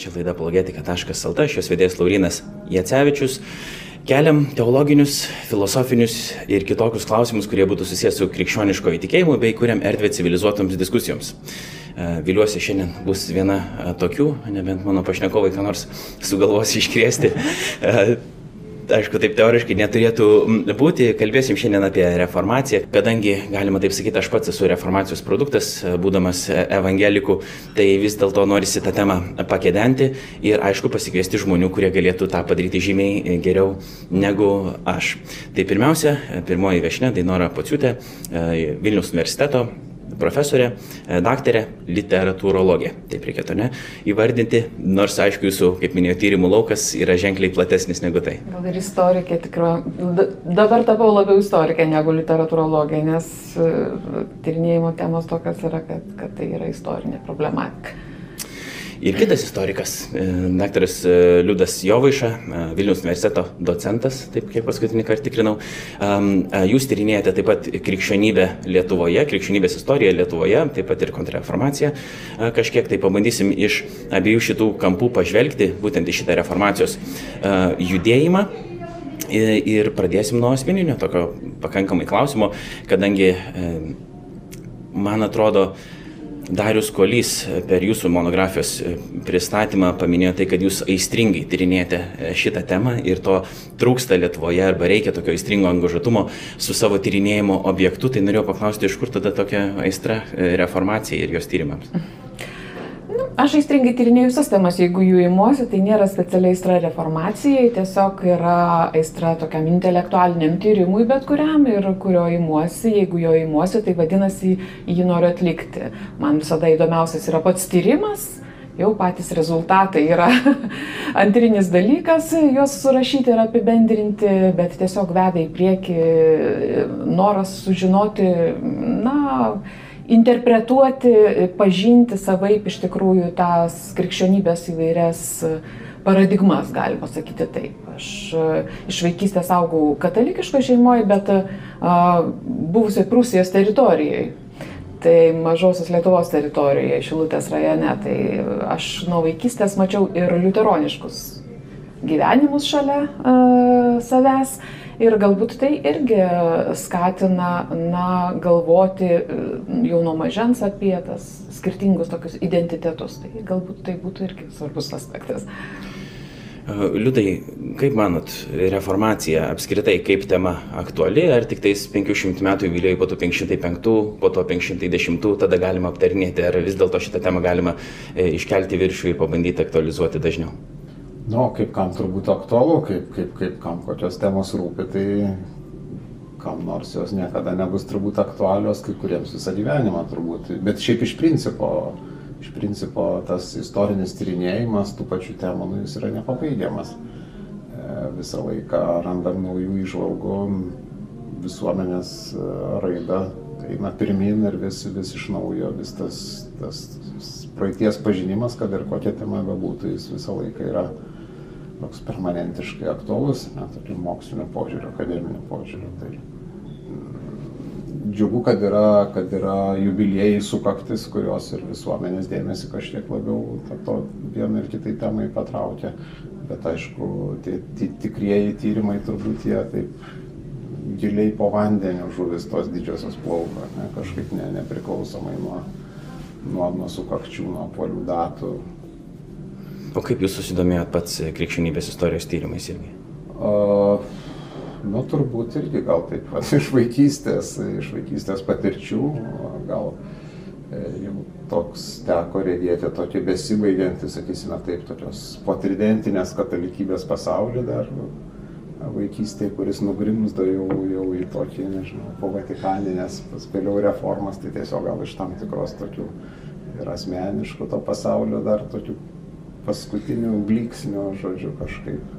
Čia laida apologetika.lt, šios vedėjas Laurynas Jacevičius. Keliam teologinius, filosofinius ir kitokius klausimus, kurie būtų susijęs su krikščioniško įtikėjimu, bei kuriam erdvę civilizuotoms diskusijoms. Viliuosi, šiandien bus viena tokių, nebent mano pašnekovai ką nors sugalvos iškrėsti. Aišku, taip teoriškai neturėtų būti. Kalbėsim šiandien apie reformaciją, kadangi, galima taip sakyti, aš pats esu reformacijos produktas, būdamas evangelikų, tai vis dėlto norisi tą temą pakedenti ir, aišku, pasikviesti žmonių, kurie galėtų tą padaryti žymiai geriau negu aš. Tai pirmiausia, pirmoji viešnia Dainora Pociūtė, Vilniaus universiteto profesorė, daktarė, literatūrologė. Taip reikėtų, ne? Įvardinti, nors, aišku, jūsų, kaip minėjau, tyrimų laukas yra ženkliai platesnis negu tai. Gal ir istorikė, tikrai. Dabar tapau labiau istorikė negu literatūrologė, nes tyrinėjimo temos tokios yra, kad tai yra istorinė problematika. Ir kitas istorikas, daktaras Liudas Jovaiša, Vilniaus universiteto docentas, taip kiek paskutinį kartą tikrinau. Jūs tyrinėjate taip pat krikščionybę Lietuvoje, krikščionybės istoriją Lietuvoje, taip pat ir kontrreformaciją. Kažkiek tai pabandysim iš abiejų šitų kampų pažvelgti, būtent į šitą reformacijos judėjimą. Ir pradėsim nuo asmeninio tokio pakankamai klausimo, kadangi, man atrodo, Darius Kuolys per jūsų monografijos pristatymą paminėjo tai, kad jūs aistringai tyrinėjate šitą temą ir to trūksta Lietuvoje arba reikia tokio aistringo angažuotumo su savo tyrinėjimo objektu. Tai norėjau paklausti, iš kur tada tokia aistra reformacijai ir jos tyrimams? Aš aistringai tyrinėjau visas temas, jeigu jų imuosi, tai nėra specialiai aistra reformacijai, tiesiog yra aistra tokiam intelektualiniam tyrimui bet kuriam ir kurio imuosi, jeigu jo imuosi, tai vadinasi, jį noriu atlikti. Man visada įdomiausias yra pats tyrimas, jau patys rezultatai yra antrinis dalykas, juos surašyti ir apibendrinti, bet tiesiog veda į priekį noras sužinoti, interpretuoti, pažinti savaip iš tikrųjų tas krikščionybės įvairias paradigmas, galima sakyti taip. Aš iš vaikystės augau katalikiškoje šeimoje, bet buvusioje Prūsijos teritorijoje, tai mažosios Lietuvos teritorijoje, Šilutės rajone, tai aš nuo vaikystės mačiau ir liuteroniškus gyvenimus šalia savęs. Ir galbūt tai irgi skatina, galvoti jau nuo mažens apie tas skirtingus tokius identitetus. Tai galbūt tai būtų irgi svarbus aspektas. Liudai, kaip manot, reformacija apskritai kaip tema aktuali, ar tik tais 500 metų jubiliejai, po to 505, po to 510, tada galima aptarinėti, ar vis dėlto šitą temą galima iškelti viršų ir pabandyti aktualizuoti dažniau? Kaip kam turbūt aktualu, kaip kam kokios temos rūpi, tai kam nors jos niekada nebus turbūt aktualios, kai kuriems visą gyvenimą turbūt. Bet šiaip iš principo tas istorinis tyrinėjimas tų pačių temų, jis yra nepabaigiamas. Visą laiką randam naujų įžvalgų, visuomenės raida eina pirmyn ir vis iš naujo, vis tas praeities pažinimas, kad ir kokia tema bebūtų, jis visą laiką yra toks permanentiškai aktualus, tokiu moksliniu požiūriu, akademiniu požiūriu. Tai džiugu, kad yra jubiliejai sukaktis, kurios ir visuomenės dėmesį kažkiek labiau to vienai ir kitai temai patraukia. Bet aišku, tie tikrieji tyrimai turbūt jie taip giliai po vandeniu žuvis tos didžiosios plauko, kažkaip nepriklausomai nuo sukakčių, nuo apvalių datų. O kaip jūs susidomėjot pats krikščionybės istorijos tyrimais irgi? Turbūt irgi gal taip, iš vaikystės patirčių, gal jau toks teko regėti tokį besibaigiantį, sakysime taip, tokios potridentinės katalikybės pasaulį dar vaikystėje, kuris nugrimzdo jau į tokį, nežinau, po Vatikaninės, vėliau reformas, tai tiesiog gal iš tam tikros tokių ir asmeniškų to pasaulio dar tokių paskutinių blyksnių, žodžiu, kažkaip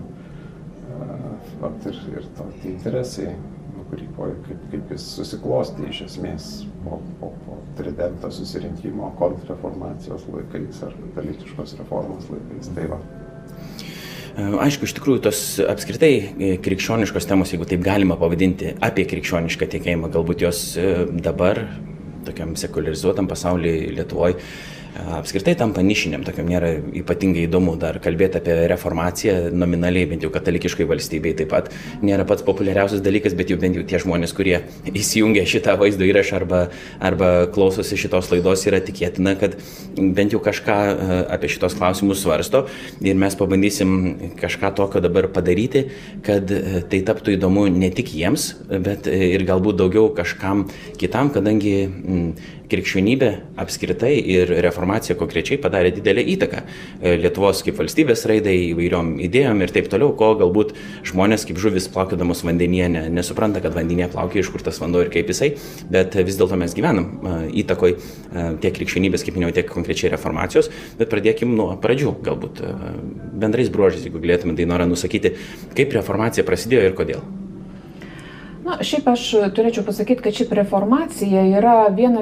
ir tokie interesai, kaip jis susiklostė iš esmės po Tridento susirinkimo kontrreformacijos laikais ar katalikiškos reformos laikais. Tai va. Aišku, iš tikrųjų, tos apskritai krikščioniškos temos, jeigu taip galima pavadinti, apie krikščionišką tikėjimą, galbūt jos dabar, tokiam sekularizuotam pasaulyje Lietuvoje, apskritai tampa nišiniam, tokiam nėra ypatingai įdomu dar kalbėti apie reformaciją nominaliai, bent jau katalikiškai valstybei taip pat nėra pats populiariausias dalykas, bet jau bent jau tie žmonės, kurie įsijungia šitą vaizdo įrašą arba klausosi šitos laidos, yra tikėtina, kad bent jau kažką apie šitos klausimus svarsto ir mes pabandysim kažką tokio dabar padaryti, kad tai taptų įdomu ne tik jiems, bet ir galbūt daugiau kažkam kitam, kadangi krikščionybė apskritai ir reformacija konkrečiai padarė didelę įtaką Lietuvos kaip valstybės raidai, įvairiom idėjom ir taip toliau, ko galbūt žmonės kaip žuvis plaukiodamos vandenyje nesupranta, kad vandenyje plaukia, iš kur tas vanduo ir kaip jisai, bet vis dėlto mes gyvenam įtakoj tiek krikščionybės, kaip minėjau, tiek konkrečiai reformacijos, bet pradėkim nuo pradžių, galbūt bendrais bruožais, jeigu galėtume Dainora nusakyti, kaip reformacija prasidėjo ir kodėl. Na, šiaip aš turėčiau pasakyti, kad šiaip reformacija yra viena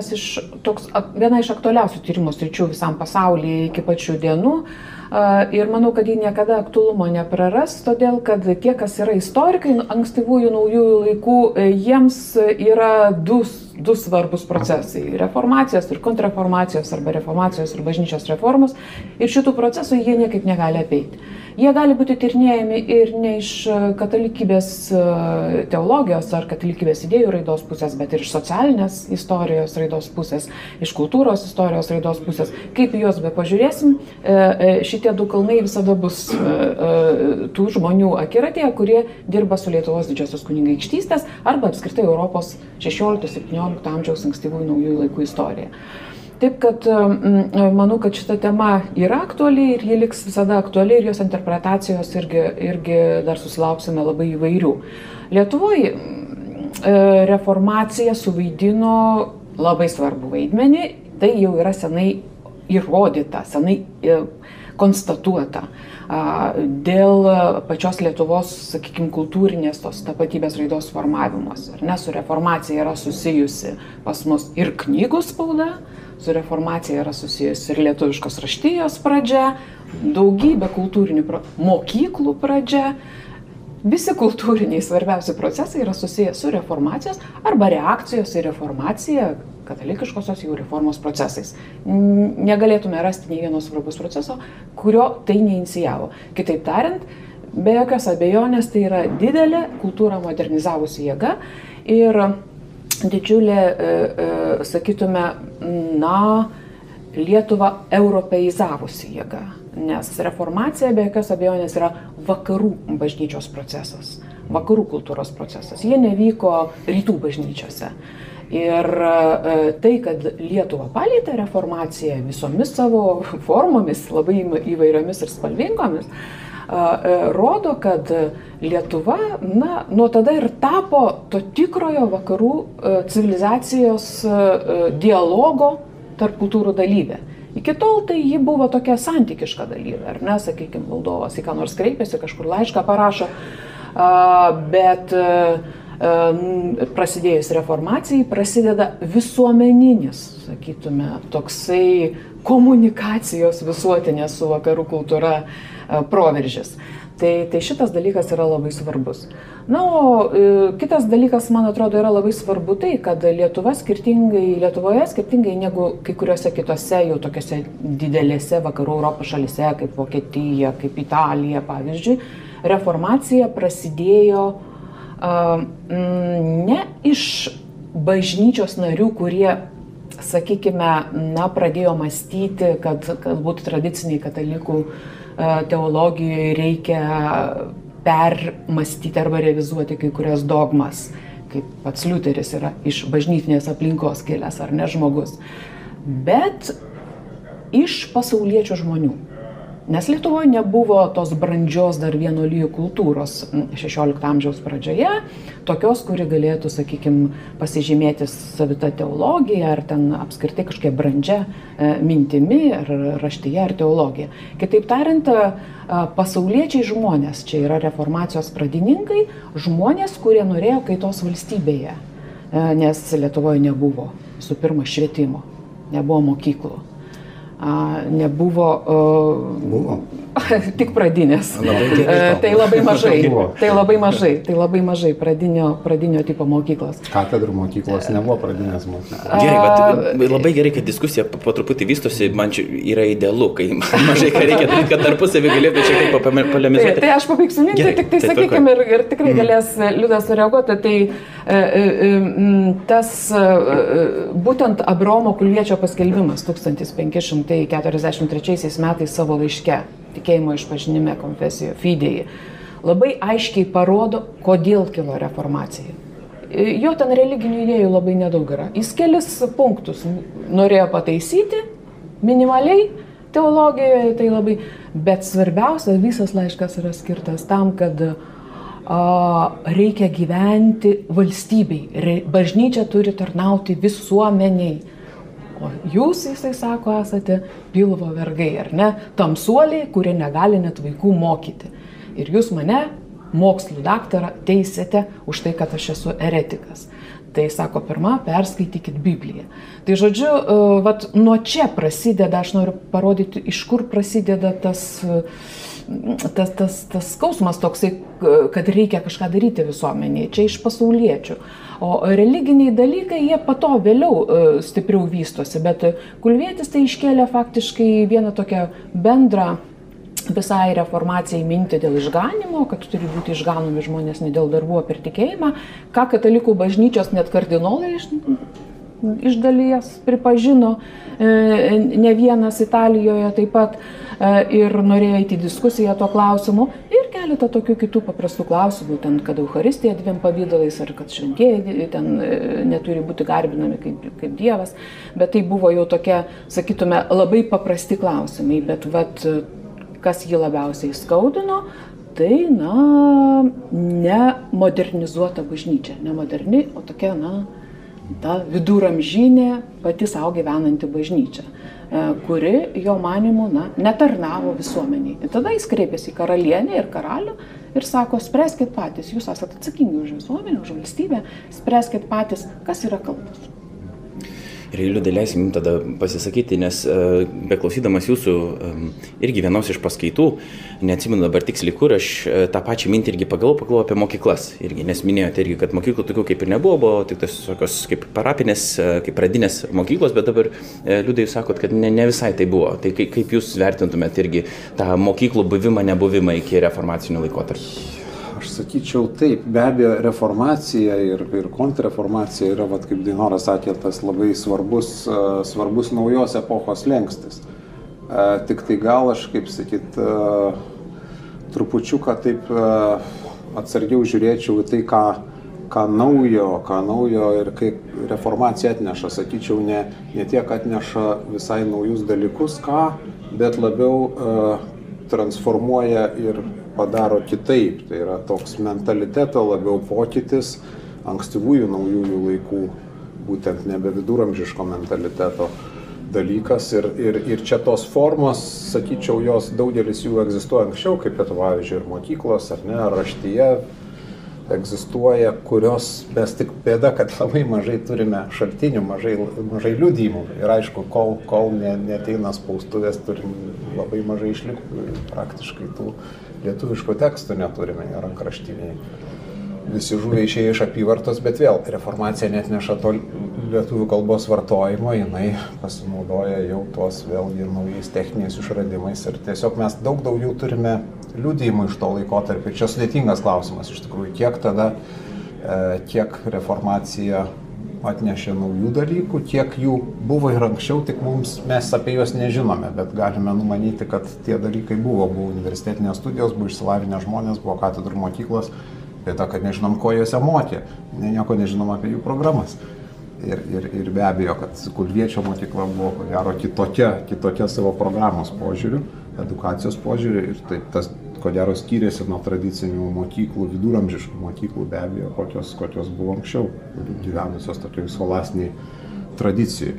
iš aktualiausių tyrimų sričių visam pasaulyje iki pačių dienų. Ir manau, kad ji niekada aktualumo nepraras, todėl kad tie, kas yra istorikai ankstyvųjų naujųjų laikų, jiems yra du svarbus procesai - reformacijos ir kontrreformacijos arba reformacijos ir bažnyčios reformos. Ir šitų procesų jie niekaip negali apeiti. Jie gali būti tyrinėjami ir ne iš katalikybės teologijos ar katalikybės idėjų raidos pusės, bet ir iš socialinės istorijos raidos pusės, iš kultūros istorijos raidos pusės. Kaip juos be pažiūrėsim, šitie du kalnai visada bus tų žmonių akiratėje, kurie dirba su Lietuvos didžiosios kunigaikštystės arba apskritai Europos 16-17 amžiaus ankstyvųjų naujųjų laikų istorija. Taip kad manau, kad šita tema yra aktuali ir ji liks visada aktuali ir jos interpretacijos irgi dar susilauksime labai įvairių. Lietuvoje reformacija suvaidino labai svarbų vaidmenį, tai jau yra senai įrodyta, senai konstatuota dėl pačios Lietuvos, sakykime, kultūrinės tos tapatybės raidos formavimus. Su reformacija yra susijusi pas mus ir knygų spauda, su reformacija yra susijusi ir lietuviškos raštijos pradžia, daugybė kultūrinių mokyklų pradžia. Visi kultūriniai svarbiausi procesai yra susijęs su reformacijos arba reakcijos į reformaciją, katalikiškosios jau reformos procesais. Negalėtume rasti nei vieno svarbus proceso, kurio tai neinicijavo. Kitaip tariant, be jokios abejonės tai yra didelė kultūrą modernizavusi jėga ir didžiulė, sakytume, Lietuvą europeizavusi jėga, nes reformacija be jokios abejonės yra vakarų bažnyčios procesas, vakarų kultūros procesas. Jie nevyko rytų bažnyčiose. Ir tai, kad Lietuvą palietė reformacija visomis savo formomis, labai įvairiomis ir spalvingomis, rodo, kad Lietuva, nuo tada ir tapo to tikrojo vakarų civilizacijos dialogo tarp kultūrų dalyvė. Iki tol tai ji buvo tokia santykiška dalyvė, ar ne, sakykime, valdovas į ką nors kreipiasi, kažkur laišką parašo, bet prasidėjus reformacijai prasideda visuomeninis, sakytume, toksai komunikacijos visuotinės su vakarų kultūra proveržis. Tai šitas dalykas yra labai svarbus. O kitas dalykas, man atrodo, yra labai svarbu tai, kad Lietuvoje skirtingai negu kai kuriuose kitose jau tokiose didelėse vakarų Europos šalyse, kaip Vokietija, kaip Italija, pavyzdžiui, reformacija prasidėjo ne iš bažnyčios narių, kurie, sakykime, pradėjo mąstyti, kad galbūt tradiciniai katalikų teologijoje reikia permastyti arba revizuoti kai kurias dogmas, kaip pats Liuteris yra iš bažnytinės aplinkos kilęs, ar ne žmogus, bet iš pasauliečių žmonių. Nes Lietuvoje nebuvo tos brandžios dar vienuolijų kultūros 16 amžiaus pradžioje, tokios, kuri galėtų, sakykime, pasižymėti savita teologija ar ten apskritai kažkokia brandžia mintimi, ar raštyje, ar teologija. Kitaip tariant, pasauliečiai žmonės, čia yra reformacijos pradininkai, žmonės, kurie norėjo kaitos valstybėje, nes Lietuvoje nebuvo, visų pirma, švietimo, nebuvo mokyklų. Nebuvo... Buvo. Tik pradinės. Tai labai mažai pradinio tipo mokyklos. Katedrų mokyklos nebuvo pradinės mokyklos. Gerai, bet labai gerai, kad diskusija po truputį vystosi, man čia yra idealu, kai mažai ką reikia daryti, kad tarpusavį galėtų šiek tiek polemizuoti. Tai aš pabaigsiu mintį, tik tai sakykime ir tikrai galės Liudas sureaguoti, tai tas būtent Abraomo Kulviečio paskelbimas 1543 metais savo laiške, tikėjimo išpažinime, konfesijoje, fidėje, labai aiškiai parodo, kodėl kilo reformacija. Jo ten religinių idėjų labai nedaug yra. Jis kelis punktus norėjo pataisyti, minimaliai teologijoje tai labai, bet svarbiausia, visas laiškas yra skirtas tam, kad reikia gyventi valstybei, bažnyčia turi tarnauti visuomeniai. O jūs, jisai sako, esate pilvo vergai, ar ne? Tamsuoliai, kurie negali net vaikų mokyti. Ir jūs mane, mokslų daktarą, teisėte už tai, kad aš esu eretikas. Tai sako, pirma, perskaitykit Bibliją. Tai žodžiu, nuo čia prasideda, aš noriu parodyti, iš kur prasideda tas skausmas toksai, kad reikia kažką daryti visuomenėje, čia iš pasauliečių. O religiniai dalykai, jie pato vėliau stipriau vystosi, bet Kulvietis tai iškėlė faktiškai vieną tokią bendrą visai reformacijai mintį dėl išganimo, kad turi būti išganomi žmonės ne dėl darbų, o per tikėjimą, ką katalikų bažnyčios net kardinolai iš dalies pripažino, ne vienas Italijoje taip pat, ir norėjo eiti į diskusiją tuo klausimu, ir keletą tokių kitų paprastų klausimų, ten, kad Eucharistija dviem pavydalais, ar kad šventieji ten neturi būti garbinami kaip Dievas, bet tai buvo jau tokie, sakytume, labai paprasti klausimai, bet kas jį labiausiai skaudino, tai, ne modernizuota bažnyčia, ne moderni, o tokia, ta viduramžinė pati savo gyvenanti bažnyčia, kuri, jo manimu, netarnavo visuomeniai. Ir tada jis kreipėsi į karalienę ir karalių ir sako, spręskit patys, jūs esate atsakingi už visuomenę, už valstybę, spręskit patys, kas yra kaltas. Ir Liudai, leisim jums tada pasisakyti, nes beklausydamas jūsų irgi vienos iš paskaitų, neatsimenu dabar tiksliai kur, aš tą pačią mintį irgi pagalvojau apie mokyklas. Irgi, nes minėjote irgi, kad mokyklų tokių kaip ir nebuvo, buvo tik tas tokios kaip parapinės, kaip pradinės mokyklos, bet dabar Liudai jūs sakot, kad ne visai tai buvo. Tai kaip jūs vertintumėte irgi tą mokyklų buvimą, nebuvimą iki reformacinių laikotarpių? Aš sakyčiau taip, be abejo, reformacija ir kontrreformacija yra, kaip Dainora sakė, tas labai svarbus naujos epochos lengstis. Tik tai gal aš, kaip sakyt, trupučiuką taip atsargiau žiūrėčiau į tai, ką naujo ir kaip reformacija atneša. Sakyčiau, ne tiek atneša visai naujus dalykus, bet labiau transformuoja ir padaro kitaip. Tai yra toks mentaliteto labiau pokytis ankstyvųjų naujųjų laikų, būtent nebe viduramžiško mentaliteto dalykas. Ir čia tos formos, sakyčiau, jos daugelis jų egzistuoja anksčiau, kaip pavyzdžiui ir mokyklos, ar ne, raštyje egzistuoja, kurios mes tik bėda, kad labai mažai turime šaltinių, mažai liudijimų. Ir aišku, kol neateina spaustuvės, turim labai mažai išlikų, praktiškai tų lietuviškų tekstų neturime, rankraštiniai. Visi žuvę išėjo iš apyvartos, bet vėl reformacija net neša to lietuvių kalbos vartojimo, jinai pasinaudoja jau tuos vėlgi naujais techniniais išradimais ir tiesiog mes daug daugiau turime liudijimų iš to laikotarpio. Čia sudėtingas klausimas iš tikrųjų, kiek reformacija atnešė naujų dalykų, kiek jų buvo ir anksčiau, tik mes apie juos nežinome, bet galime numanyti, kad tie dalykai buvo universitetinės studijos, buvo išsilavinę žmonės, buvo katedrų mokyklos, bet kad nežinom, ko juose mokė, nieko nežinom apie jų programas. Ir be abejo, kad Kulviečio mokykla buvo, ko gero, kitokia savo programos požiūriu, edukacijos požiūriu, ir tai tas, ko gero, skyrėsi nuo tradicinių mokyklų, viduramžiškų mokyklų, be abejo, kokios buvo anksčiau, gyvenusios tokioj solastiniai tradicijai.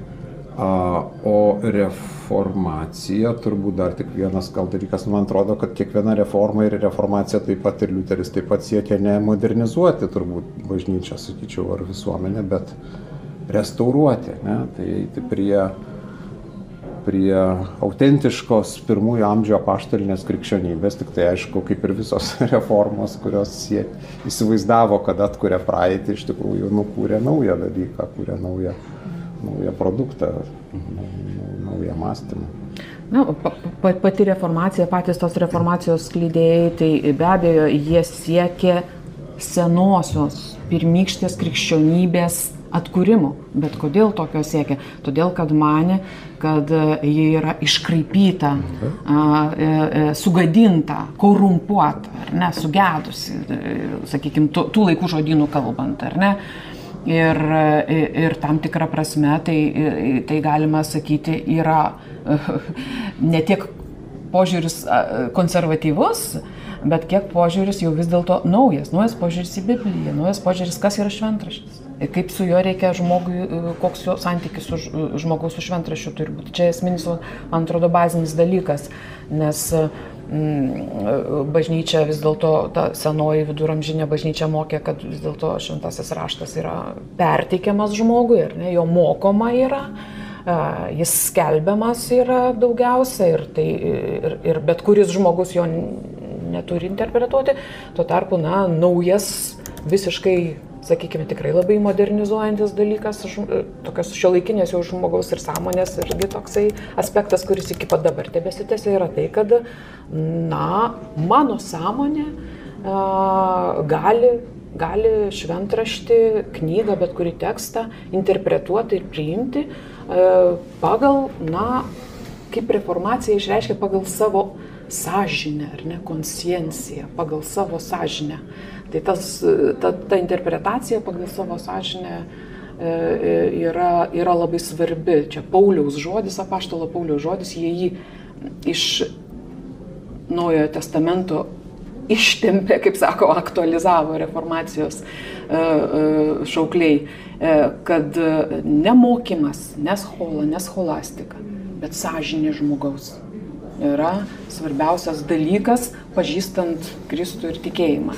O reformacija, turbūt dar tik vienas gal dalykas, man atrodo, kad kiekviena reforma ir reformacija taip pat ir Liuteris taip pat siekia ne modernizuoti turbūt bažnyčią, sakyčiau, ar visuomenę, bet restauruoti, ne? Tai eiti prie prie autentiškos pirmųjų amžių apaštalinės krikščionybės, tik tai aišku, kaip ir visos reformos, kurios įsivaizdavo, kad atkuria praeitį, iš tikrųjų nukūrė naują dalyką, kūrė naują produktą, naują mąstymą. Na, pati reformacija, patys tos reformacijos skleidėjai, tai be abejo, jie siekė senosios pirmykštės krikščionybės atkūrimo. Bet kodėl tokio siekia? Todėl, kad manė, kad ji yra iškraipyta, sugadinta, korumpuota, ar ne, sugedusi, sakykime, tų laikų žodynų kalbant, ar ne. Ir tam tikrą prasme, tai galima sakyti, yra ne tiek požiūris konservatyvus, bet kiek požiūris jau vis dėlto naujas požiūris į Bibliją, naujas požiūris, kas yra šventraštis. Ir kaip su juo reikia žmogui, koks jo santykis su žmogaus su šventraščiu turi būti. Čia esminis, man atrodo, bazinis dalykas, nes bažnyčia vis dėlto, ta senoji viduramžinė bažnyčia mokė, kad vis dėlto šventasis raštas yra perteikiamas žmogui, ar ne, jo mokoma yra, jis skelbiamas yra daugiausia ir bet kuris žmogus jo neturi interpretuoti. Tuo tarpu, naujas, visiškai, sakykime, tikrai labai modernizuojantis dalykas, tokios šiuolaikinės jau žmogaus ir sąmonės irgi toksai aspektas, kuris iki pat dabar tebesitęsia, yra tai, kad, mano sąmonė gali šventraštį, knygą, bet kurį tekstą interpretuoti ir priimti pagal, kaip reformacija išreiškia, pagal savo sąžinę, ar ne, konscienciją, pagal savo sąžinę. Tai ta interpretacija pagal savo sąžinę yra labai svarbi. Čia Pauliaus žodis, apaštalo Pauliaus žodis, jie jį iš Naujojo testamento ištempė, kaip sako, aktualizavo reformacijos šaukliai, kad ne mokymas, ne schola, ne scholastika, bet sąžinė žmogaus yra svarbiausias dalykas, pažįstant Kristų ir tikėjimą.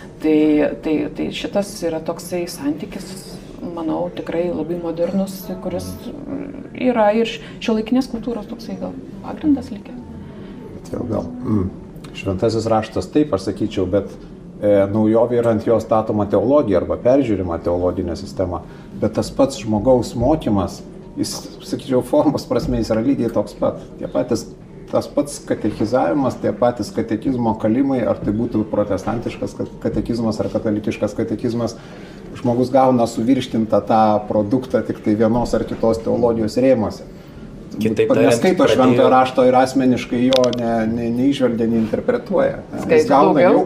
Tai šitas yra toksai santykis, manau, tikrai labai modernus, kuris yra ir šiuolaikinės kultūros toksai gal pagrindas likęs. Bet vėl gal šventasis raštas taip, aš sakyčiau, bet naujovė yra ant jo statoma teologija arba peržiūrima teologinė sistema, bet tas pats žmogaus mokymas, jis, sakyčiau, formos prasme jis yra lygiai toks pat. Tas pats katechizavimas, tie patys katekizmo kalimai, ar tai būtų protestantiškas katekizmas ar katalikiškas katekizmas, žmogus gauna suvirškintą tą produktą tik tai vienos ar kitos teologijos rėmuose. Neskaito šventojo rašto ir asmeniškai jo neižvelgia, neinterpretuoja. Jis gauna jau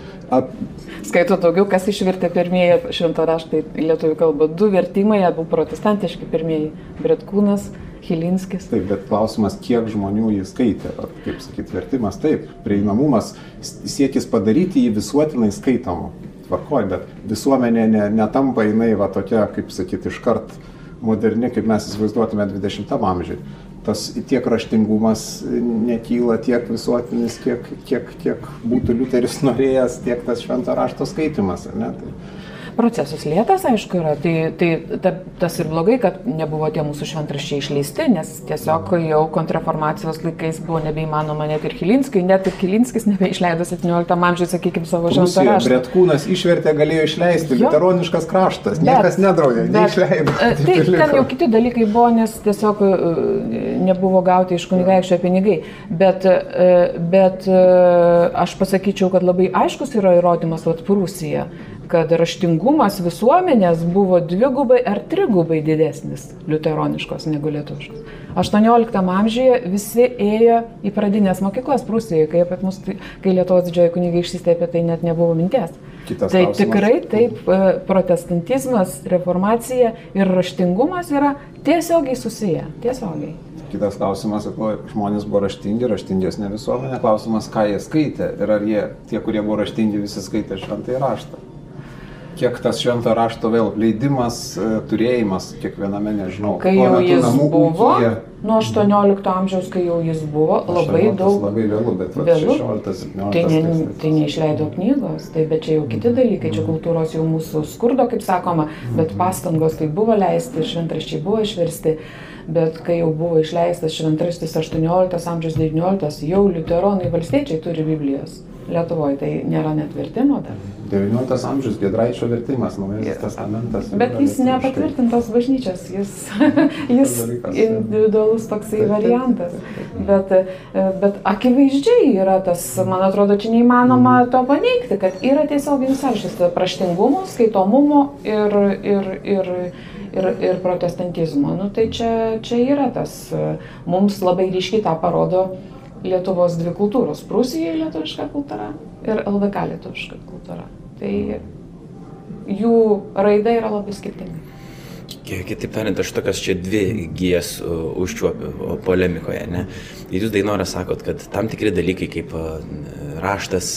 Skaito daugiau, kas išvertė pirmieji švento raštą į lietuvių kalbą. 2 vertimai, abu protestantiški pirmieji, Bretkūnas, Chilinskis. Taip, bet klausimas, kiek žmonių jį skaitė, kaip sakyti, vertimas, taip, prieinamumas, siekis padaryti jį visuotinai skaitomu, tvarkoj, bet visuomenė netampa jinai tokia, kaip sakyti, iškart moderni, kaip mes įsivaizduotume 20 amžiui. Tas tiek raštingumas nekyla, tiek visuotinis, kiek būtų Liuteris norėjęs, tiek tas švento rašto skaitimas, ne? Procesas lėtas, aišku, yra. Tai tas ir blogai, kad nebuvo tie mūsų šventraščiai išleisti, nes tiesiog jau kontrreformacijos laikais buvo nebeįmanoma net ir Chilinskui, net ir Chilinskis nebeišleido 17 amžiuje, sakykime, savo šventą raštą. Bretkūnas išvertė, galėjo išleisti, liuteroniškas kraštas, niekas nedraudė, neišleido. Tai ten jau kiti dalykai buvo, nes tiesiog nebuvo gauti iš kunigaikščio pinigai. Bet aš pasakyčiau, kad labai aiškus yra įrodymas Prūsija, kad raštingumas visuomenės buvo 2 ar 3 didesnis liuteroniškos negu lietuviškos. 18 amžiuje visi ėjo į pradinės mokyklas Prūsijoje, kai Lietuvos didžioji kunigaikštystė apie tai net nebuvo minties. Tai tikrai taip, protestantizmas, reformacija ir raštingumas yra tiesiogiai susiję. Tiesiogiai. Kitas klausimas, žmonės buvo raštingesnė visuomenė, klausimas, ką jie skaitė ir ar tie, kurie buvo raštingi, visi skaitė šventąjį raštą. Kiek tas švento rašto vėl leidimas, turėjimas kiekviename, nežinau. Kai jau jis buvo, nuo 18 amžiaus, kai jau jis buvo, labai daug. Labai vėlų, bet 16-17. Tai neišleido knygos, bet čia jau kiti dalykai, čia kultūros jau mūsų skurdo, kaip sakoma, bet pastangos tai buvo leisti, šventraščiai buvo išversti. bet kai jau buvo išleistas šventraštis 18 amžiaus 19, jau liuteronai valstiečiai turi Biblijos. Lietuvoje tai nėra net vertimo dar. 19 amžius Giedraičio vertimas, Naujasis testamentas. Bet jis nepatvirtintas bažnyčios, jis individualus toksai variantas. Bet akivaizdžiai yra tas, man atrodo, čia neįmanoma to paneigti, kad yra tiesioginis ryšys tarp raštingumo, skaitomumo ir protestantizmo. Nu, tai čia yra tas, mums labai ryškiai tą parodo Lietuvos dvi kultūros. Prūsijai lietuviška kultūra ir LDK lietuviška kultūra. Tai jų raida yra labai skirtinga. Kitaip tariant, aš tokias čia dvi gijas užčiuopiu polemikoje, ne? Ir jūs, Dainora, sakot, kad tam tikri dalykai kaip raštas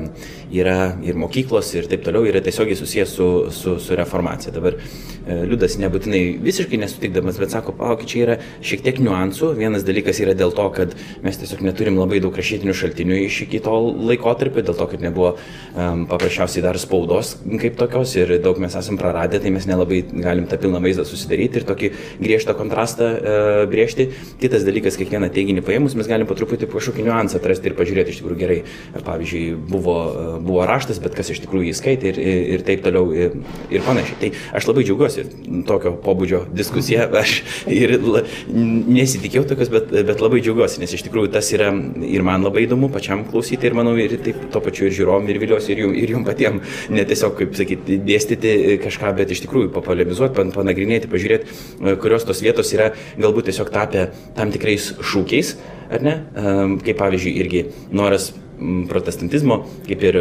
yra ir mokyklos ir taip toliau yra tiesiogiai susijęs su reformacija. Dabar Liudas nebūtinai visiškai nesutikdamas, bet sako, palaukit, čia yra šiek tiek niuansų. Vienas dalykas yra dėl to, kad mes tiesiog neturim labai daug rašytinių šaltinių iš iki to laikotarpio, dėl to, kad nebuvo paprasčiausiai dar spaudos kaip tokios ir daug mes esam praradę, tai mes nelabai galim tą pilną vaizdą susidaryti ir tokį griežtą kontrastą brėžti. Kitas dalykas, kiekvieną teiginį paėmus, mes galim po truputį kažkokį niuansą atrasti ir pažiūrėti iš tikrųjų gerai. Pavyzdžiui, buvo raštas, bet kas iš tikrųjų jį skaitė ir taip toliau ir panašiai. Tai aš labai džiaugiuosi tokio pobūdžio diskusiją, aš ir nesitikėjau tokios, bet labai džiaugiuosi, nes iš tikrųjų tas yra ir man labai įdomu pačiam klausyti ir manau ir taip to pačiu ir žiūrovom ir viliuosi ir jum patiem, ne tiesiog, kaip sakyti, dėstyti kažką, bet iš tikrųjų papolemizuoti, panagrinėti, pažiūrėti, kurios tos vietos yra galbūt tiesiog tapę tam tikrais šūkiais, ar ne, kaip pavyzdžiui irgi noras protestantizmo, kaip ir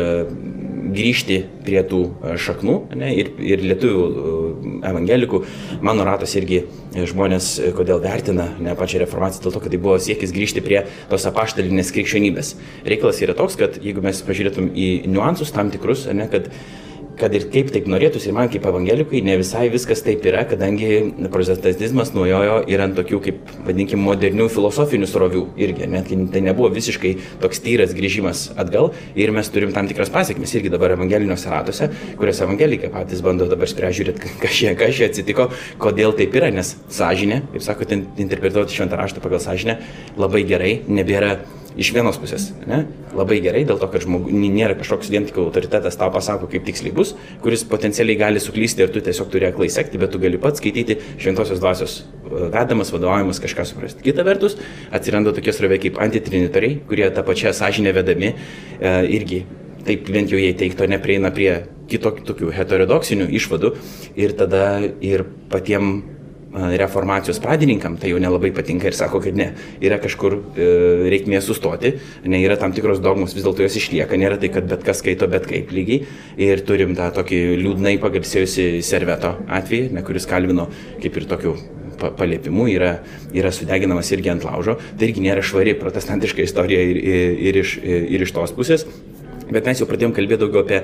grįžti prie tų šaknų, ne, ir lietuvių evangelikų. Mano ratas irgi žmonės, kodėl vertina ne pačią reformaciją, dėl to, kad tai buvo siekis grįžti prie tos apaštalinės krikščionybės. Reikalas yra toks, kad jeigu mes pažiūrėtum į niuansus tam tikrus, ne, kad ir kaip taip norėtųsi, ir man kaip evangelikui ne visai viskas taip yra, kadangi protestantizmas nujojo ir ant tokių, kaip vadinkim, modernių filosofinių srovių irgi, net tai nebuvo visiškai toks tyras grįžimas atgal ir mes turim tam tikras pasiekmes irgi dabar evangeliniuose ratuose, kurias evangelikai patys bando dabar spręžiūrėti, kas čia atsitiko, kodėl taip yra, nes sąžinė, kaip sakote, interpretuoti šventą raštą pagal sąžinę labai gerai, nebėra iš vienos pusės, ne? Labai gerai, dėl to, kad nėra kažkoks vien tik autoritetas tau pasako, kaip tiksliai bus, kuris potencialiai gali suklysti ir tu tiesiog turi aklai sekti, bet tu gali pats skaityti šventosios dvasios vedamas, vadovaujamas, kažką suprasti. Kita vertus, atsiranda tokie srovė kaip antitrinitariai, kurie tą pačią sąžinę vedami irgi, taip bent jau jie teikto, neprieina prie kitokių tokių heterodoksinių išvadų ir tada ir patiem reformacijos pradininkam tai jau nelabai patinka ir sako, kad ne, yra kažkur reikmė sustoti, ne, yra tam tikros dogmos, vis dėlto jos išlieka, nėra tai, kad bet kas skaito bet kaip lygiai ir turim tą tokį liūdnai pagarsėjusi Serveto atvejį, ne, kuris Kalvino kaip ir tokių paliepimu yra sudeginamas irgi ant laužo, tai irgi nėra švari protestantiška istorija ir iš tos pusės. Bet mes jau pradėjom kalbėti daugiau apie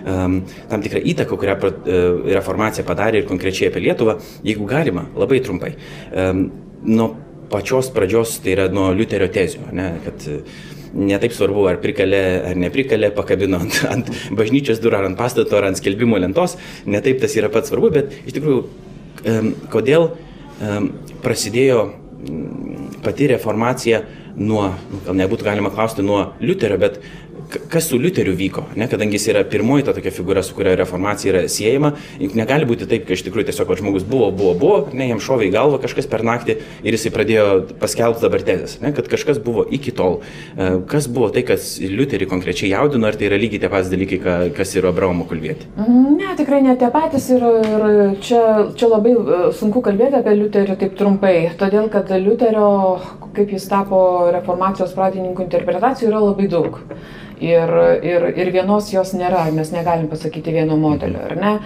tam tikrą įtaką, kurią reformacija padarė ir konkrečiai apie Lietuvą, jeigu galima, labai trumpai. Nuo pačios pradžios, tai yra nuo Liuterio tezių, ne, kad netaip svarbu, ar prikalė, ar neprikalė, pakabino ant bažnyčios durų, ar ant pastato, ar ant skelbimo lentos, netaip tas yra pats svarbu, bet iš tikrųjų, kodėl prasidėjo pati reformacija nuo, gal nebūtų galima klausti nuo Liuterio, bet kas su Liuteriu vyko, ne? Kadangi jis yra pirmoji ta tokia figūra, su kuria reformacija yra siejama, juk negali būti taip, kad iš tikrųjų tiesiog žmogus buvo, ne, jam šovė į galvą kažkas per naktį ir jisai pradėjo paskelbti dabar tezes, ne? Kad kažkas buvo iki tol. Kas buvo tai, kas Liuterį konkrečiai jaudino, ar tai yra lygiai tie patys dalykai, kas ir Abraomo Kulvietį? Ne, tikrai ne tie patys ir čia labai sunku kalbėti apie Liuterį taip trumpai, todėl kad Liuterio, kaip jis tapo reformacijos pradininkų interpretacijų, yra labai daug. Ir vienos jos nėra, mes negalim pasakyti vieno modelio, ar ne?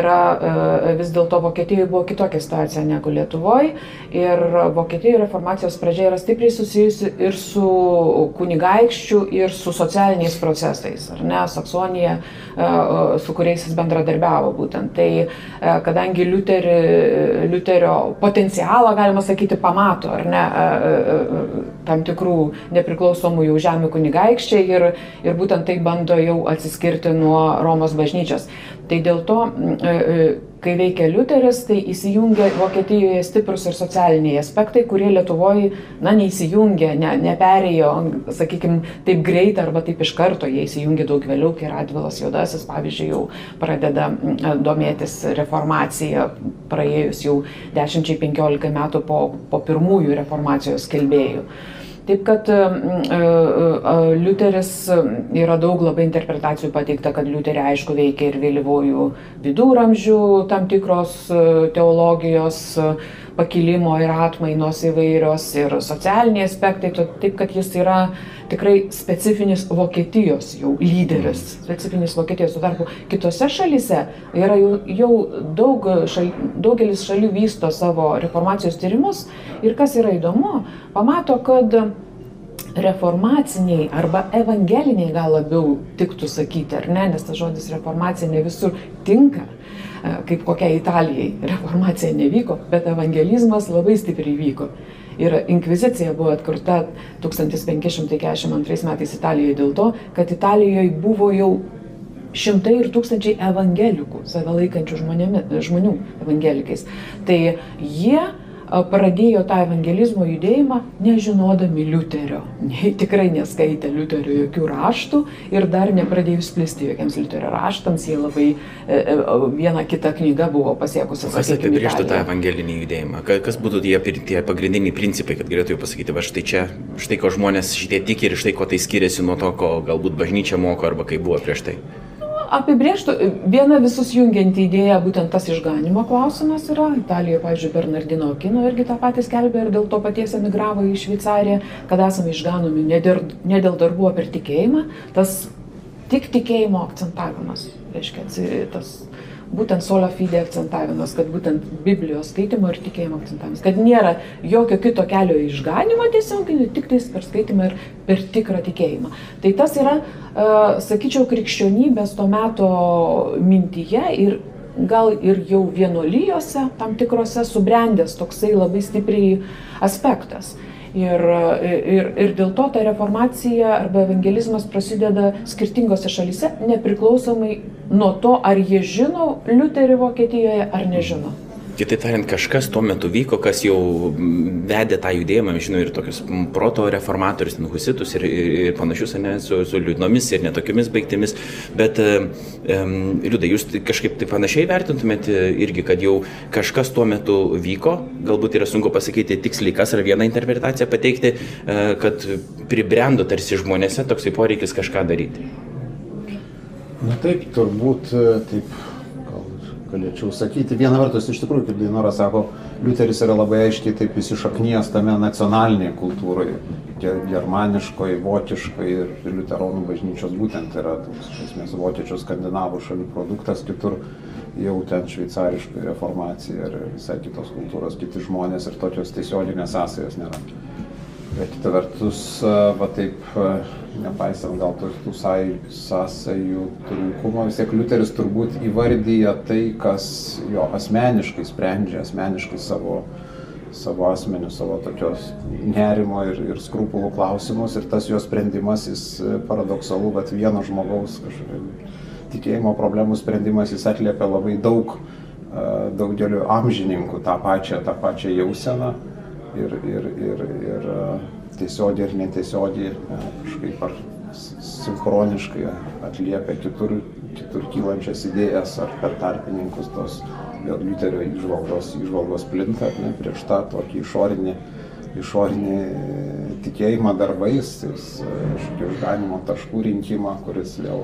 Vis dėlto Vokietijoje buvo kitokia situacija negu Lietuvoje ir Vokietijoje reformacijos pradžia yra stipriai susijusi ir su kunigaikščių, ir su socialiniais procesais, ar ne? Saksonija, su kuriais jis bendradarbiavo būtent. Tai kadangi Liuterio potencialą, galima sakyti, pamato, ar ne, tam tikrų nepriklausomų jau žemių kunigaikščiai ir būtent tai bando jau atsiskirti nuo Romos bažnyčios. Tai dėl to kai veikia Liuteris, tai įsijungia Vokietijoje stiprus ir socialiniai aspektai, kurie Lietuvoje, neįsijungia, neperėjo, sakykime, taip greitai arba taip iš karto, jie įsijungia daug vėliau, kai Radvilas Juodasis, pavyzdžiui, jau pradeda domėtis reformacija, praėjus jau 10-15 metų po pirmųjų reformacijos skelbėjų. Taip kad Liuteris yra daug labai interpretacijų pateikta, kad Liuterį aišku veikia ir vėlyvojų viduramžių tam tikros teologijos pakilimo ir atmainos įvairios ir socialiniai aspektai, taip kad jis yra tikrai specifinis Vokietijos jau lyderis, specifinis Vokietijos. Tuo tarpu kitose šalyse yra jau daugelis šalių vysto savo reformacijos tyrimus ir kas yra įdomu, pamato, kad reformaciniai arba evangeliniai gal labiau tiktų sakyti, ar ne, nes tas žodis reformacija ne visur tinka, kaip kokia Italijai reformacija nevyko, bet evangelizmas labai stipriai vyko. Ir inkvizicija buvo atkurta 1542 metais Italijoje dėl to, kad Italijoje buvo jau šimtai ir tūkstančiai evangelikų, save laikančių žmonių evangelikais. Tai jie pradėjo tą evangelizmo judėjimą nežinodami Liuterio, tikrai neskaitė Liuterio jokių raštų ir dar nepradėjus plisti jokiems Liuterio raštams, jie labai viena kita knyga buvo pasiekusi. Kas apibrėžtų tą evangelinį judėjimą? Kas būtų tie pagrindiniai principai, kad galėtų pasakyti, va štai ko žmonės šitie tiki ir štai ko tai skiriasi nuo to, ko galbūt bažnyčia moko arba kaip buvo prieš tai? Apibrėžtų, viena visus jungianti idėja, būtent tas išganimo klausimas yra. Italijoje, pavyzdžiui, Bernardino Akino irgi tą patį skelbė ir dėl to paties emigravo į Šveicariją, kad esame išganomi ne dėl darbų, o per tikėjimą. Tas tik tikėjimo akcentavimas, reiškia, tas būtent sola fide akcentavimas, kad būtent Biblijos skaitimo ir tikėjimo akcentavimas, kad nėra jokio kito kelio į išganimą tiesiog, tik tais per skaitimą ir per tikrą tikėjimą. Tai tas yra, sakyčiau, krikščionybės to meto mintyje ir gal ir jau vienuolijose tam tikrose subrendęs toksai labai stipriai aspektas. Ir dėl to ta reformacija arba evangelizmas prasideda skirtingose šalyse, nepriklausomai nuo to, ar jie žino Liuterį Vokietijoje ar nežino. Kitaip tariant, kažkas tuo metu vyko, kas jau vedė tą judėjimą, žinau, ir tokius proto reformatorius, husitus ir panašius, ne, su liūdnomis ir netokiomis baigtimis. Bet, Liudai, jūs kažkaip tai panašiai vertintumėte irgi, kad jau kažkas tuo metu vyko, galbūt yra sunku pasakyti tiksliai, kas ar vieną interpretaciją pateikti, kad pribrendo tarsi žmonėse toksai poreikis kažką daryti. Na taip, turbūt taip. Galėčiau sakyti, viena vertus, iš tikrųjų, kaip Dainora sako, Liuteris yra labai aiškiai taip įsišaknijęs tame nacionalinėje kultūroje, germaniškoje, vokiškoje ir liuteronų bažnyčios būtent yra, iš esmės, vokiečių skandinavų šalių produktas, kitur jau ten šveicariška reformacija ir visai kitos kultūros, kiti žmonės ir tokios tiesioginės sąsajos nėra. Bet kita vertus, va taip, nepaisant gal tų sąsajų trūkumo, vis tiek Liuteris turbūt įvardyja tai, kas jo asmeniškai sprendžia, asmeniškai savo asmeniu, savo tokios nerimo ir skrupulų klausimus ir tas jo sprendimas, jis paradoksalu, bet vieno žmogaus tikėjimo problemų sprendimas, jis atliepia labai daugeliu amžininkų tą pačią jauseną. Ir tiesiogiai ir netiesiogiai kažkaip ar sinchroniškai atliepia kitur kylančias idėjas ar per tarpininkus tos Liuterio įžvalgos plinta, ne, prieš tą tokį išorinį tikėjimą darbais, kažkokio išganimo taškų rinkimą, kuris vėl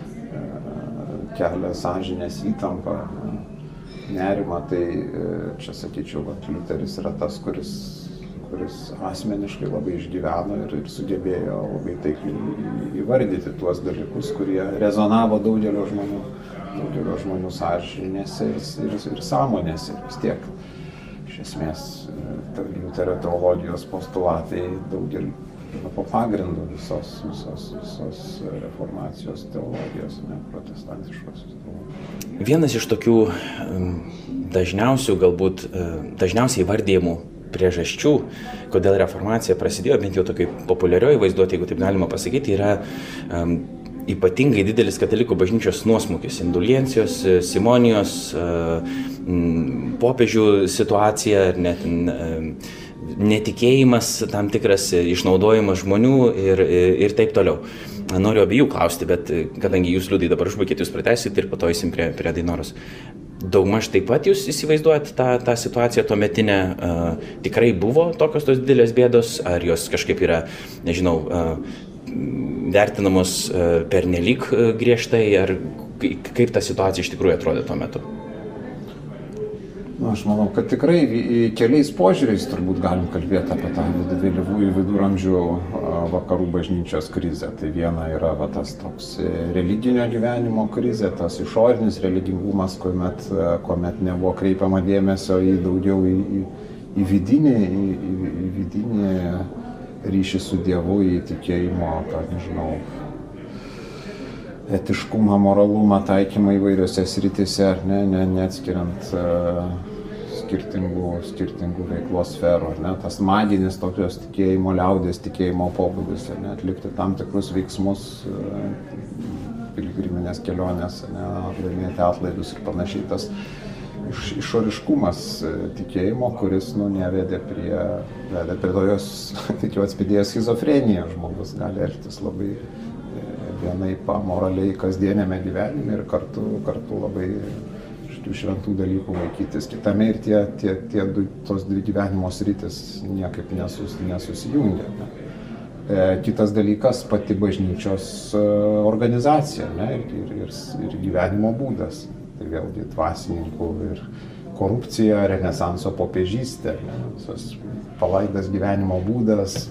kelia sąžinės įtampą. Nerimą, tai čia sakyčiau, kad Liuteris yra tas, kuris asmeniškai labai išgyveno ir sugebėjo labai taikliai įvardyti tuos dalykus, kurie rezonavo daugelio žmonių sąžinėse ir sąmonėse. Vis tiek, iš esmės, Liuterio teologijos postulatai daugelį po pagrindu visos reformacijos teologijos, ne, protestantiškos teologijos. Vienas iš tokių dažniausiai įvardijimų priežasčių, kodėl reformacija prasidėjo, bent jau tokiai populiarioji vaizduotė, jeigu taip galima pasakyti, yra ypatingai didelis katalikų bažnyčios nuosmukis, indulgencijos, simonijos, popiežių situacija ir net netikėjimas, tam tikras išnaudojimas žmonių ir taip toliau. Noriu abiejų klausti, bet kadangi jūs, Liudai, dabar užbaigėt, jūs pratęsit ir po to eisim prie Dainoros. Daugmaž taip pat jūs įsivaizduojat tą situaciją tuometinę, tikrai buvo tos didelės bėdos, ar jos kažkaip yra, nežinau, vertinamos pernelyg griežtai, ar kaip ta situacija iš tikrųjų atrodė tuo metu? Aš manau, kad tikrai keliais požiūriais turbūt galim kalbėti apie tą vėlyvųjų viduramžių vakarų bažnyčios krizę. Tai viena yra tas toks religinio gyvenimo krizė, tas išorinis religingumas, kuomet nebuvo kreipiama dėmesio daugiau į vidinį ryšį su Dievu, į tikėjimo, etiškumą, moralumą, taikymą įvairiose srityse, ar neatskiriant skirtingų veiklos sferų, tas maginis tokios tikėjimo, liaudės tikėjimo pobūdis, atlikti tam tikrus veiksmus, piligriminės kelionės, laimėti atlaidus ir panašiai. Tas išoriškumas tikėjimo, kuris nevedė prie tokios, tikiu, atspindėjo schizofreniją. Žmogus gali elgtis labai vienaip moraliai kasdienėme gyvenime ir kartu labai šitų šventų dalykų laikytis kitame, ir tos dvi gyvenimo sritis niekaip nesusijungia. Kitas dalykas, pati bažnyčios organizacija, ir gyvenimo būdas. Tai vėlgi dvasininkų ir korupcija, renesanso popiežystė, visas palaidas gyvenimo būdas,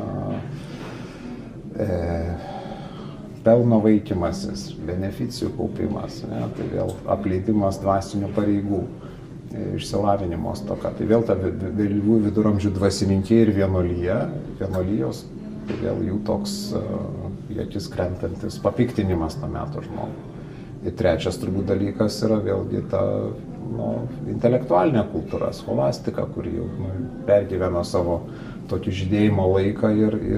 pelno vaikymasis, beneficijų kaupimas, tai vėl apleidimas dvasinių pareigų, išsilavinimo stoka. Tai vėl ta vėlyvųjų viduramžių dvasininkija ir vienuolijos, tai vėl jų toks į akis krentantis papiktinimas to meto žmogų. Ir trečias turbūt dalykas yra vėlgi ta intelektualinė kultūra, scholastika, kuri jau pergyveno savo tokį žydėjimo laiką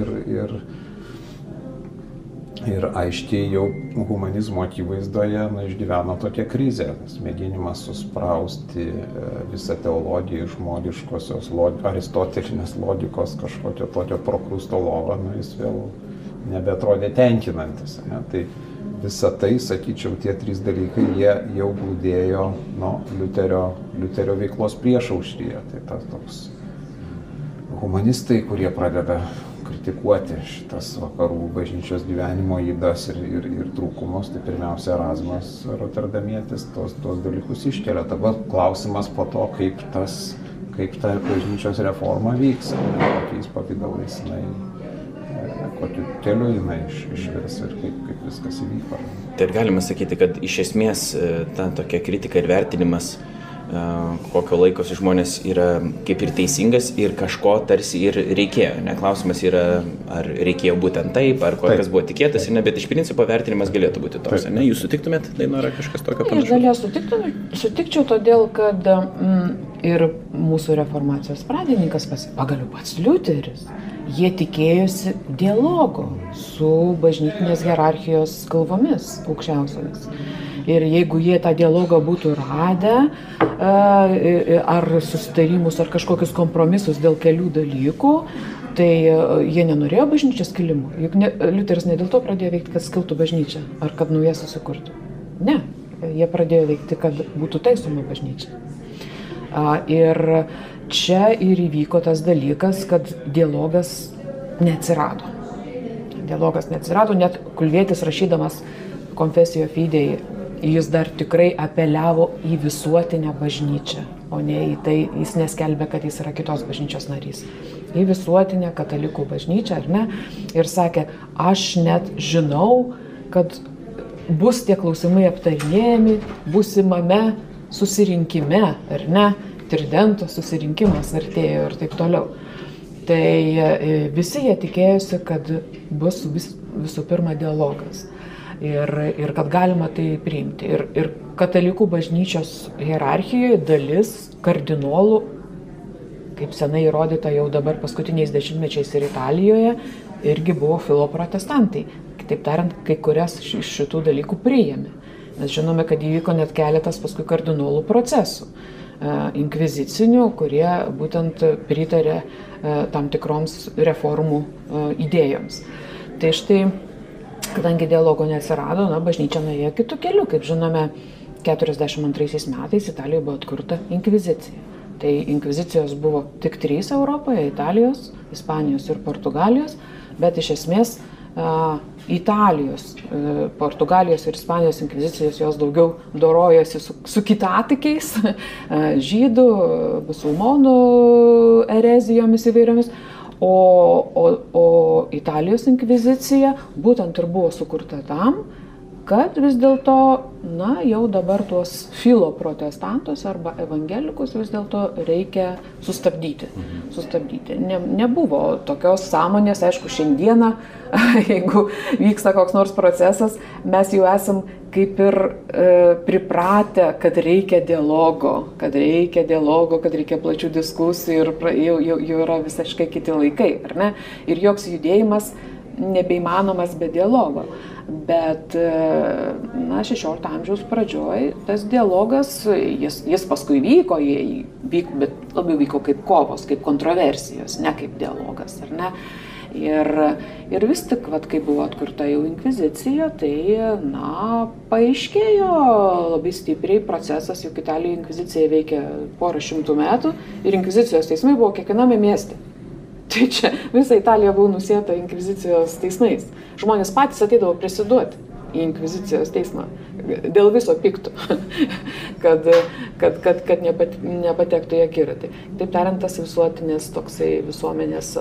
ir aiškiai jau humanizmo akivaizdoje išgyveno tokią krizę, mėginimas susprausti visą teologiją iš žmogiškosios aristotelinės logikos kažkokio tokio prokrusto lovą, jis vėl nebeatrodė tenkinantis. Tai visa tai, sakyčiau, tie trys dalykai, jie jau glūdėjo Liuterio veiklos priešaušryje. Tai tas toks humanistai, kurie pradeda kritikuoti šitas vakarų bažnyčios gyvenimo ydas ir trūkumus, tai pirmiausia Erazmas Roterdamietis tos dalykus iškelia. Dabar klausimas po to, kaip ta bažnyčios reforma vyks, kokiais pavydalais kokiu keliu jinai išvirs ir kaip viskas įvyko. Tai galima sakyti, kad iš esmės ta tokia kritika ir vertinimas, kokio laikosi žmonės, yra kaip ir teisingas ir kažko tarsi ir reikėjo. Klausimas yra, ar reikėjo būtent taip, ar kas buvo tikėtas, bet iš principo vertinimas galėtų būti toks. Jūs sutiktumėt, Dainora, kažkas tokio panašaus? Iš dalies sutikčiau, todėl kad ir mūsų reformacijos pradininkas, pagaliau pats Liuteris, jie tikėjosi dialogo su bažnytinės hierarchijos galvomis aukščiausiomis. Ir jeigu jie tą dialogą būtų radę, ar susitarimus, ar kažkokius kompromisus dėl kelių dalykų, tai jie nenorėjo bažnyčios skilimų. Juk Liuteris ne dėl to pradėjo veikti, kad skiltų bažnyčia, ar kad nauja susikurtų. Ne, jie pradėjo veikti, kad būtų taisoma bažnyčia. Ir čia ir įvyko tas dalykas, kad dialogas neatsirado. Net Kulvietis rašydamas Confessio Fidei, jis dar tikrai apeliavo į visuotinę bažnyčią, o ne į tai, jis neskelbė, kad jis yra kitos bažnyčios narys. Į visuotinę katalikų bažnyčią, ar ne? Ir sakė, aš net žinau, kad bus tie klausimai aptarinėjami būsimame susirinkime, ar ne? Tridento susirinkimas artėjo ir taip toliau. Tai visi jie tikėjosi, kad bus visų pirma dialogas. Ir kad galima tai priimti. Ir katalikų bažnyčios hierarchijoje dalis kardinolų, kaip senai įrodyta jau dabar paskutiniais dešimtmečiais ir Italijoje, irgi buvo filoprotestantai. Kitaip tariant, kai kurias iš šitų dalykų priėmė. Mes žinome, kad įvyko net keletas paskui kardinolų procesų inkvizicinių, kurie būtent pritarė tam tikroms reformų idėjoms. Tai štai, kadangi dialogo neatsirado, bažnyčia nuėjo kitų kelių. Kaip žinome, 42 metais Italijoje buvo atkurta inkvizicija. Tai inkvizicijos buvo tik 3 Europoje - Italijos, Ispanijos ir Portugalijos, bet iš esmės Italijos, Portugalijos ir Ispanijos inkvizicijos jos daugiau dorojosi su kitatikiais, žydų, musulmonų erezijomis įvairiomis, o Italijos inkvizicija būtent ir buvo sukurta tam, kad vis dėlto, jau dabar tuos filoprotestantus arba evangelikus vis dėlto reikia sustabdyti. Nebuvo tokios sąmonės, aišku, šiandieną, jeigu vyksta koks nors procesas, mes jau esam kaip ir pripratę, kad reikia dialogo, kad reikia plačių diskusijų ir jau yra visiškai kiti laikai, ar ne? Ir joks judėjimas nebeįmanomas be dialogo. Bet 16 amžiaus pradžioj tas dialogas, jis paskui vyko, bet labiau vyko kaip kovos, kaip kontroversijos, ne kaip dialogas, ar ne? Ir vis tik, kai buvo atkurta jau inkvizicija, tai, paaiškėjo labai stipriai procesas, juk Italijoje inkvizicija veikia porą šimtų metų ir inkvizicijos teismai buvo kiekviename mieste. Tai čia visa Italija buvo nusėta inkvizicijos teismais. Žmonės patys ateidavo prisiduoti į inkvizicijos teismą dėl viso pikto, kad nepatektų į akiratį. Taip tariant, tas visuotinės toksai visuomenės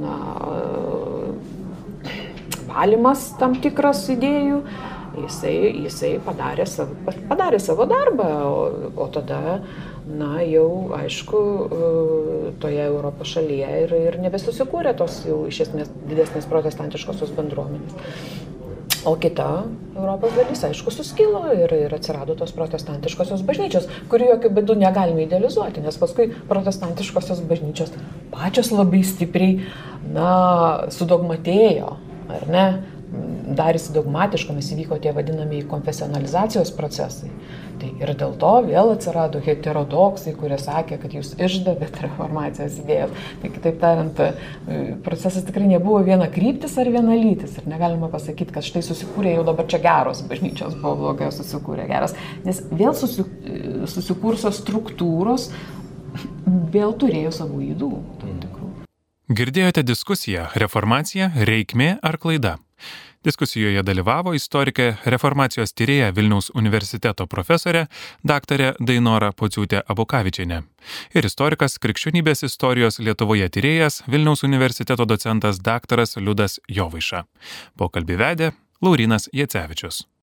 valymas tam tikras idėjų, jisai padarė savo darbą, o tada jau, aišku, toje Europos šalyje ir nebesusikūrė tos jau iš esmės didesnės protestantiškosios bendruomenės. O kita Europos dalis, aišku, suskilo ir atsirado tos protestantiškosios bažnyčios, kurių jokių būdų negalime idealizuoti, nes paskui protestantiškosios bažnyčios pačios labai stipriai, sudogmatėjo, ar ne? Darėsi dogmatiškomis, įvyko tie vadinamieji konfesionalizacijos procesai. Tai ir dėl to vėl atsirado heterodoksai, kurie sakė, kad jūs išdavėt reformacijos idėjas. Tai kitaip tariant, procesas tikrai nebuvo viena kryptis ar viena lytis. Ir negalima pasakyti, kad štai susikūrė jau dabar čia geros bažnyčios, buvo blogai susikūrė geras. Nes vėl susikūrusios struktūros vėl turėjo savų ydų. Girdėjote diskusiją Reformacija, reikmė ar klaida? Diskusijoje dalyvavo istorikė, reformacijos tyrėja Vilniaus universiteto profesorė daktarė Dainora Pociūtė-Abukavičienė ir istorikas krikščionybės istorijos Lietuvoje tyrėjas Vilniaus universiteto docentas daktaras Liudas Jovaiša. Pokalbį vedė Laurynas Jacevičius.